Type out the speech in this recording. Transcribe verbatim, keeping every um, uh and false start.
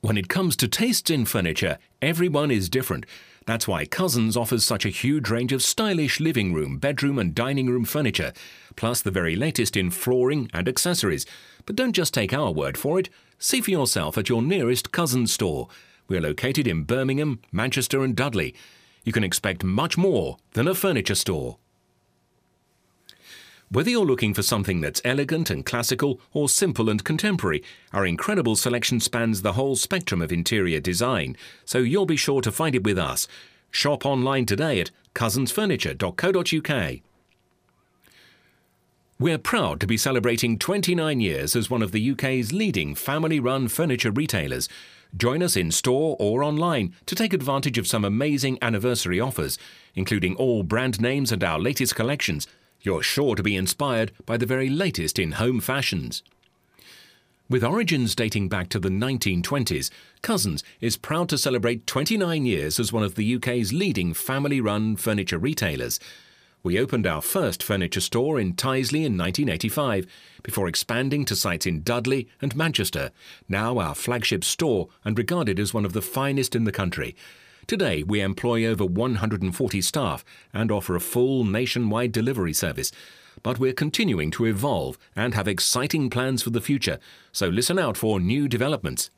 When it comes to tastes in furniture, everyone is different. That's why Cousins offers such a huge range of stylish living room, bedroom and dining room furniture, plus the very latest in flooring and accessories. But don't just take our word for it. See for yourself at your nearest Cousins store. We're located in Birmingham, Manchester and Dudley. You can expect much more than a furniture store. Whether you're looking for something that's elegant and classical or simple and contemporary, our incredible selection spans the whole spectrum of interior design, so you'll be sure to find it with us. Shop online today at cousins furniture dot co dot U K. We're proud to be celebrating twenty-nine years as one of the U K's leading family-run furniture retailers. Join us in store or online to take advantage of some amazing anniversary offers, including all brand names and our latest collections. You're sure to be inspired by the very latest in home fashions. With origins dating back to the nineteen twenties, Cousins is proud to celebrate twenty-nine years as one of the U K's leading family-run furniture retailers. We opened our first furniture store in Tyseley in nineteen eighty-five, before expanding to sites in Dudley and Manchester, now our flagship store and regarded as one of the finest in the country. Today, we employ over one hundred forty staff and offer a full nationwide delivery service. But we're continuing to evolve and have exciting plans for the future, so listen out for new developments.